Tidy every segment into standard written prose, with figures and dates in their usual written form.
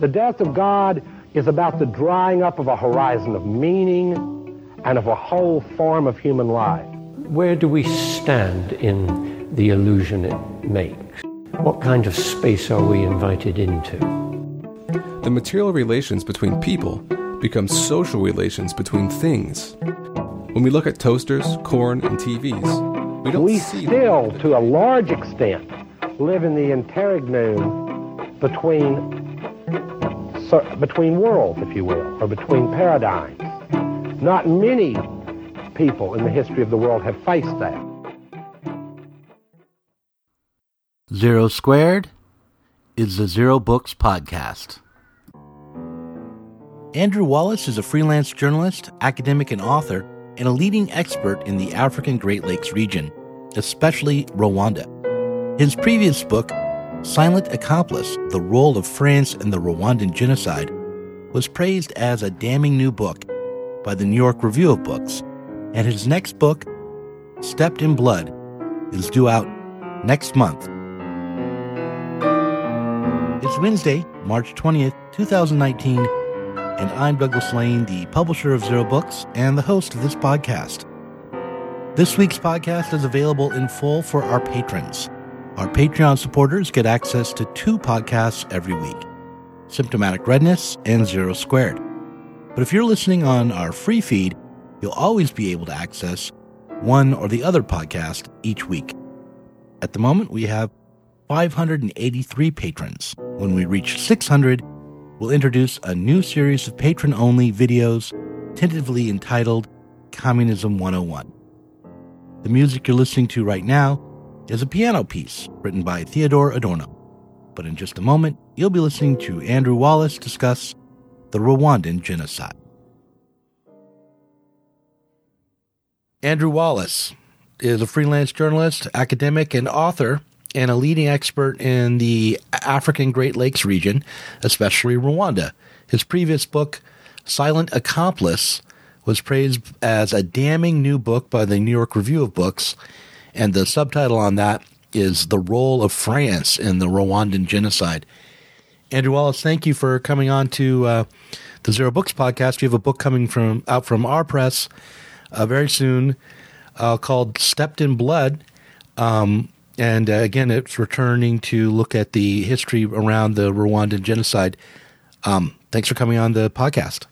The death of God is about the drying up of a horizon of meaning and of a whole form of human life. Where do we stand in the illusion it makes? What kind of space are we invited into? The material relations between people become social relations between things. When we look at toasters, corn, and TVs, we still, to a large extent, live in the interregnum between worlds, if you will, or between paradigms. Not many people in the history of the world have faced that. Zero Squared is the Zero Books podcast. Andrew Wallace is a freelance journalist, academic, and author, and a leading expert in the African Great Lakes region, especially Rwanda. His previous book, Silent Accomplice: The Role of France in the Rwandan Genocide, was praised as a damning new book by the New York Review of Books, and his next book, Stepped in Blood, is due out next month. It's Wednesday, March 20th, 2019, and I'm Douglas Lane, the publisher of Zero Books and the host of this podcast. This week's podcast is available in full for our patrons. Our Patreon supporters get access to 2 podcasts every week, Symptomatic Redness and Zero Squared. But if you're listening on our free feed, you'll always be able to access one or the other podcast each week. At the moment, we have 583 patrons. When we reach 600, we'll introduce a new series of patron-only videos tentatively entitled Communism 101. The music you're listening to right now is a piano piece written by Theodore Adorno. But in just a moment, you'll be listening to Andrew Wallace discuss the Rwandan genocide. Andrew Wallace is a freelance journalist, academic, and author, and a leading expert in the African Great Lakes region, especially Rwanda. His previous book, Silent Accomplice, was praised as a damning new book by the New York Review of Books, and the subtitle on that is The Role of France in the Rwandan Genocide. Andrew Wallace, thank you for coming on to the Zero Books podcast. You have a book coming out from our press very soon called Stepped in Blood. And again, it's returning to look at the history around the Rwandan genocide. Thanks for coming on the podcast.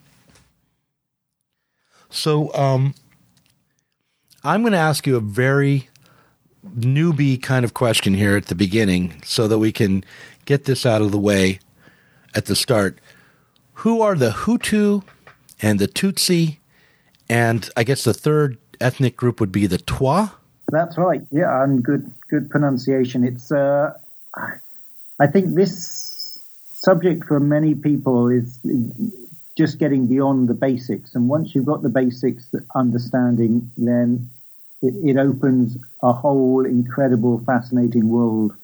So I'm going to ask you a very newbie kind of question here at the beginning so that we can get this out of the way at the start. Who are the Hutu and the Tutsi, and I guess the third ethnic group would be the Twa? That's right. Yeah, and good pronunciation. It's I think this subject for many people is just getting beyond the basics, and once you've got the basics, the understanding, then it opens a whole incredible, fascinating world.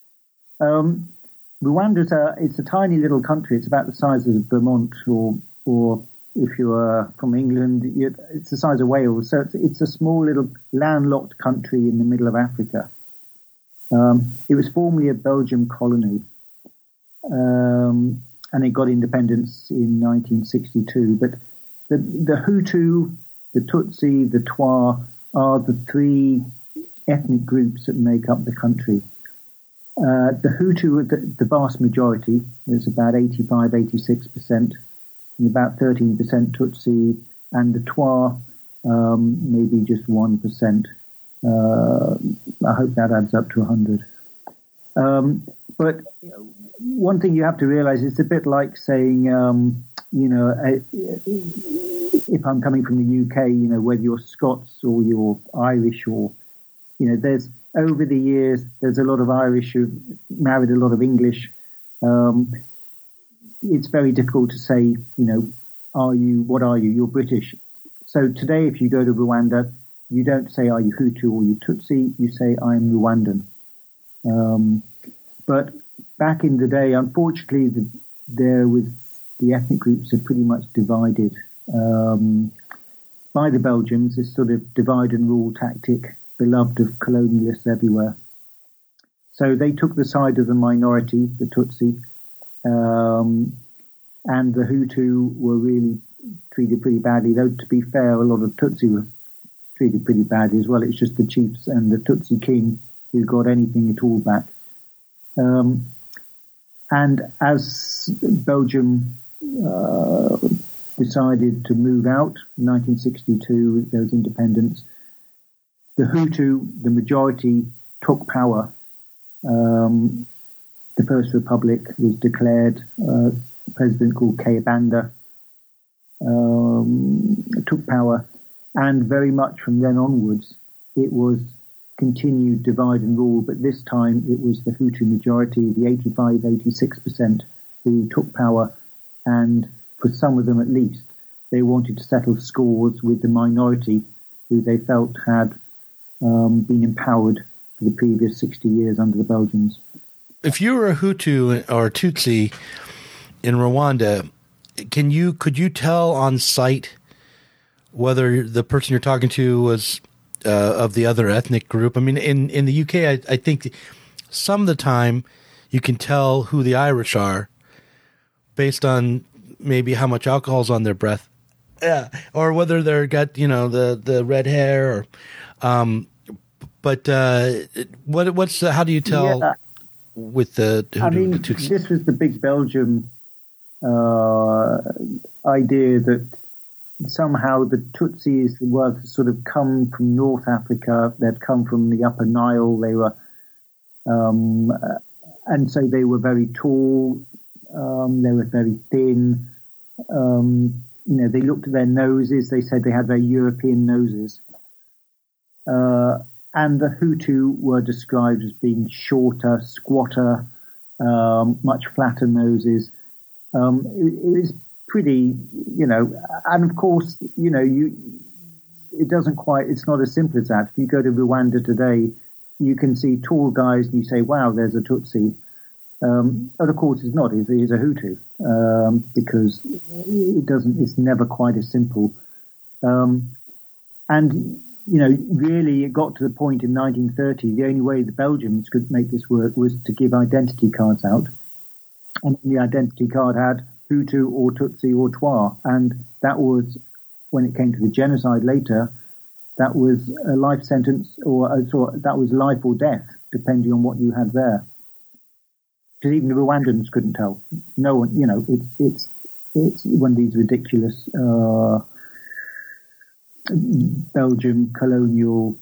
Rwanda it's a tiny little country. It's about the size of Vermont, or if you are from England, it's the size of Wales. So it's a small little landlocked country in the middle of Africa. It was formerly a Belgian colony, and it got independence in 1962. But the Hutu, the Tutsi, the Twa are the 3 ethnic groups that make up the country. The Hutu are the vast majority. There's about 85, 86%, and about 13% Tutsi, and the Twa, maybe just 1%. I hope that adds up to 100. But one thing you have to realize, it's a bit like saying, if I'm coming from the UK, whether you're Scots or you're Irish, or, there's, over the years, there's a lot of Irish who've married a lot of English. It's very difficult to say, what are you? You're British. So today, if you go to Rwanda, you don't say, are you Hutu or you Tutsi? You say, I'm Rwandan. But back in the day, unfortunately, the ethnic groups are pretty much divided by the Belgians, this sort of divide and rule tactic, beloved of colonialists everywhere. So they took the side of the minority, the Tutsi, and the Hutu were really treated pretty badly. Though, to be fair, a lot of Tutsi were treated pretty badly as well. It's just the chiefs and the Tutsi king who got anything at all back. And as Belgium decided to move out in 1962, there was independence, the Hutu, the majority, took power. The First Republic was declared. A president called Kayibanda took power, and very much from then onwards, it was continued divide and rule, but this time it was the Hutu majority, the 85-86%, who took power, and for some of them at least, they wanted to settle scores with the minority who they felt had been empowered for the previous 60 years under the Belgians. If you were a Hutu or Tutsi in Rwanda, could you tell on sight whether the person you're talking to was of the other ethnic group? I mean, in the UK, I think some of the time you can tell who the Irish are based on maybe how much alcohol's on their breath, or whether they're got the red hair, or but what's how do you tell? Yeah. With the Tutsi? This was the big Belgium idea that somehow the Tutsis were sort of come from North Africa. They'd come from the Upper Nile. They were, and so they were very tall. They were very thin. They looked at their noses. They said they had very European noses. And the Hutu were described as being shorter, squatter, much flatter noses. It was pretty, and of course, it doesn't quite, it's not as simple as that. If you go to Rwanda today, you can see tall guys and you say, wow, there's a Tutsi. But of course it's not, he's a Hutu, because it's never quite as simple. And really it got to the point in 1930, the only way the Belgians could make this work was to give identity cards out. And the identity card had Hutu or Tutsi or Twa. And that was, when it came to the genocide later, that was a life sentence, or that was life or death, depending on what you had there. Because even the Rwandans couldn't tell. No one, it's one of these ridiculous Belgium colonial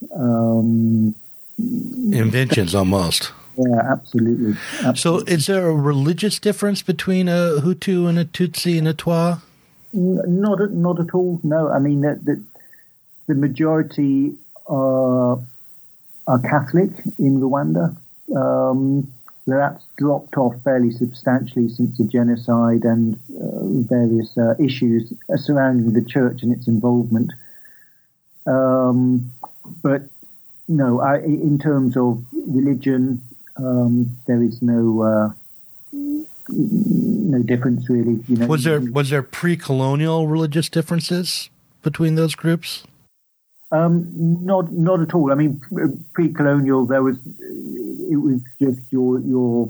inventions almost. Yeah, absolutely. So is there a religious difference between a Hutu and a Tutsi and a Twa? Not at all, no. I mean, the majority are Catholic in Rwanda. That's dropped off fairly substantially since the genocide and various issues surrounding the church and its involvement. But no, in terms of religion, there is no difference really. Was there pre-colonial religious differences between those groups? Not at all. I mean, pre-colonial, it was just your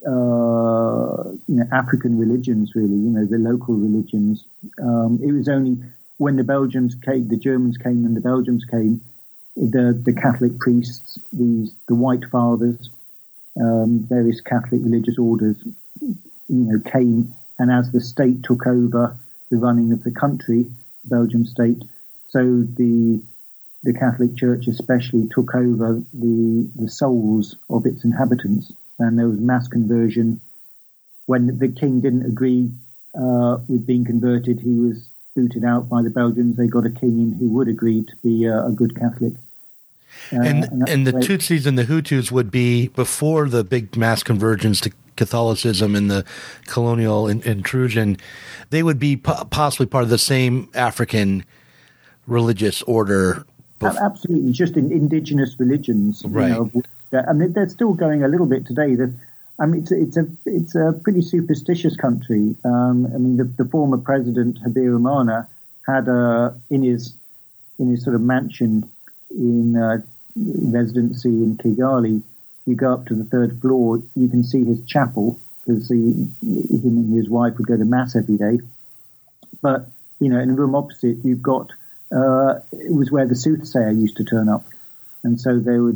African religions really. The local religions. It was only when the Germans came, and the Belgians came, the Catholic priests, the White Fathers, various Catholic religious orders, came, and as the state took over the running of the country, the Belgian state, so the Catholic Church especially took over the souls of its inhabitants, and there was mass conversion. When the king didn't agree with being converted, he was booted out by the Belgians. They got a king in who would agree to be a good Catholic. And the Tutsis and the Hutus would be, before the big mass conversions to Catholicism and the colonial intrusion, they would be possibly part of the same African religious order. Absolutely, just indigenous religions. Right. I mean, they're still going a little bit today. It's a pretty superstitious country. I mean, the former president Habyarimana had in his sort of mansion in residency in Kigali. You go up to the third floor, you can see his chapel, because him and his wife would go to mass every day. But, in the room opposite, you've got, it was where the soothsayer used to turn up. And so they would,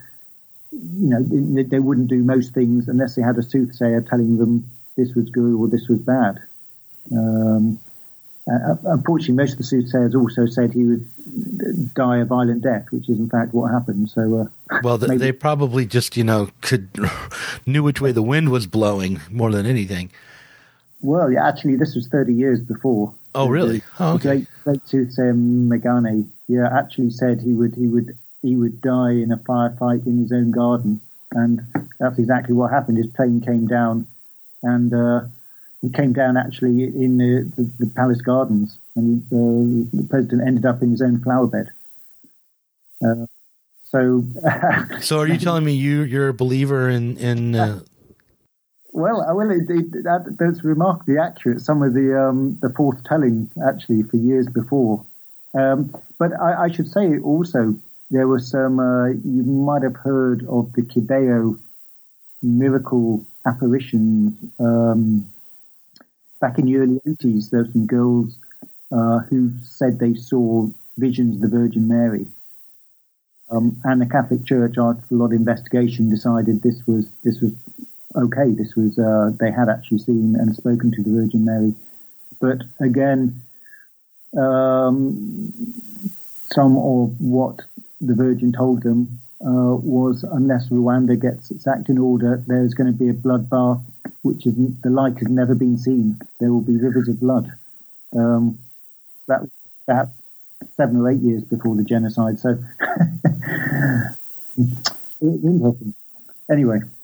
they wouldn't do most things unless they had a soothsayer telling them this was good or this was bad. Unfortunately, most of the soothsayers also said he would die a violent death, which is in fact what happened. So, well, they probably just knew which way the wind was blowing more than anything. Well, yeah, actually, this was 30 years before. Oh, really? The great soothsayer Megane, actually said he would die in a firefight in his own garden, and that's exactly what happened. His plane came down, and he came down actually in the palace gardens, and the president ended up in his own flower bed. So are you telling me you're a believer in? Well, that's remarkably accurate. Some of the forthtelling actually for years before, but I should say also there were some. You might have heard of the Kibeo miracle apparitions. Back in the early 80s, there were some girls who said they saw visions of the Virgin Mary. And the Catholic Church, after a lot of investigation, decided this was okay. This was they had actually seen and spoken to the Virgin Mary. But again, some of what the Virgin told them was, unless Rwanda gets its act in order, there's going to be a bloodbath, which is the like has never been seen. There will be rivers of blood. That was perhaps 7 or 8 years before the genocide. So, interesting. Anyway.